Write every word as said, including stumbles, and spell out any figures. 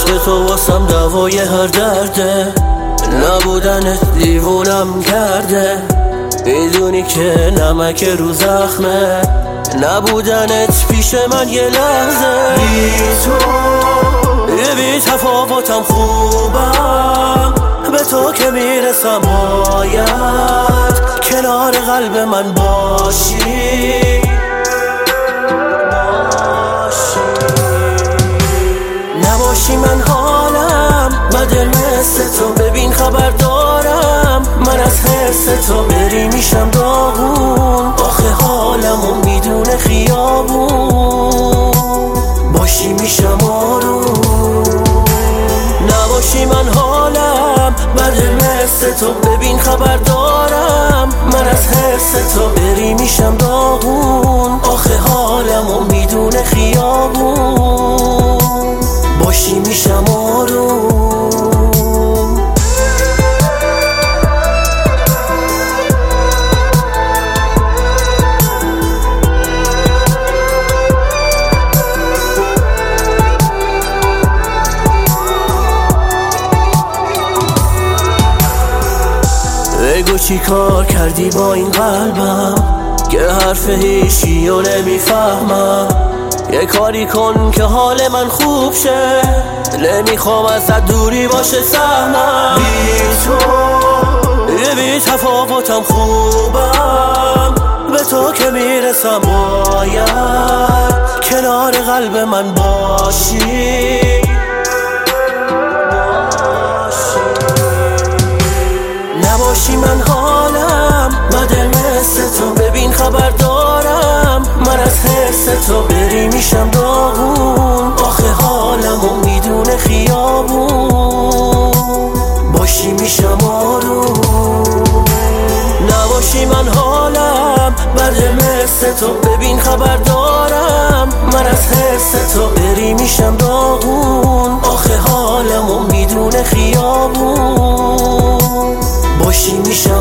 عشق تو واسم دوای هر درده، نبودنت دیوونم کرده. میدونی که نمک رو زخمه، نبودنت پیش من یه لحظه. بی تو یه بی تفاوتم خوبم، به تو که میرسم باید کنار قلب من باشی. نباشی من حالم بده مثل تو، ببین خبر دارم من از حس تو. بری میشم داغون آخه حالمو میدونه خیابون، باشی میشم آروم. نباشی من حالم بده مثل تو، ببین خبر دارم من از حس تو. بری میشم داغون آخه حالمو میدونه خیابون، باشی میشم آروم. بگو چی کار کردی با این قلبم که حرف هیچیو نمیفهمم. یه کاری کن که حال من خوب شه، نمیخوام ازت دوری باشه سهمم. بی تو یه بی تفاوتم خوبم، به تو که میرسم باید کنار قلب من باشی. نباشی من حالم بده مثل تو، ببین خبر دارم من از حس تو. بری میشم داغون آخه حالمو میدونه خیابون، باشی میشم آروم. نباشی من حالم بده مثل تو، ببین خبر دارم من از حس تو. بری میشم داغون آخه حالمو میدونه خیابون، باشی میشم